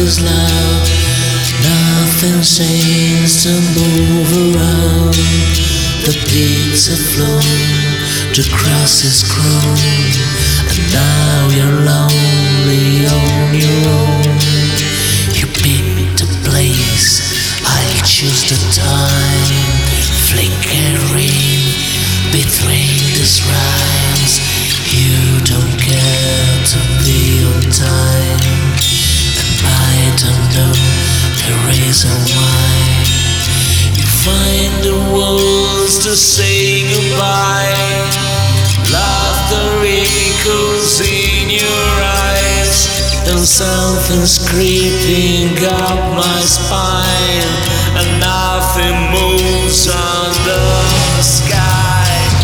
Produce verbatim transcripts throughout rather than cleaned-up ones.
is loud. Nothing seems to move around. The peaks have flown, the grass is grown, and now you're lonely on your own. You pick the place, I'll choose the time, flickering between these rhymes. You don't care to be on time, and I don't know the reason why. You find the words to say goodbye. Laughter echoes in your eyes, and something's creeping up my spine, and nothing moves under the sky.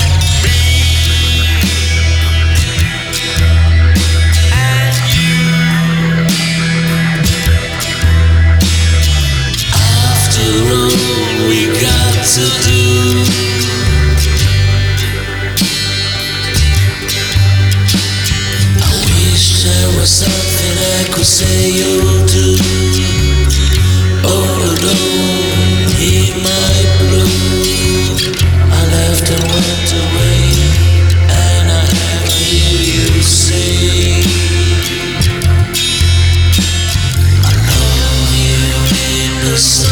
And you, after all we got to do, there was something I could say or do. All alone in my blue, I left and went away, and I never hear you say I love you in the sun.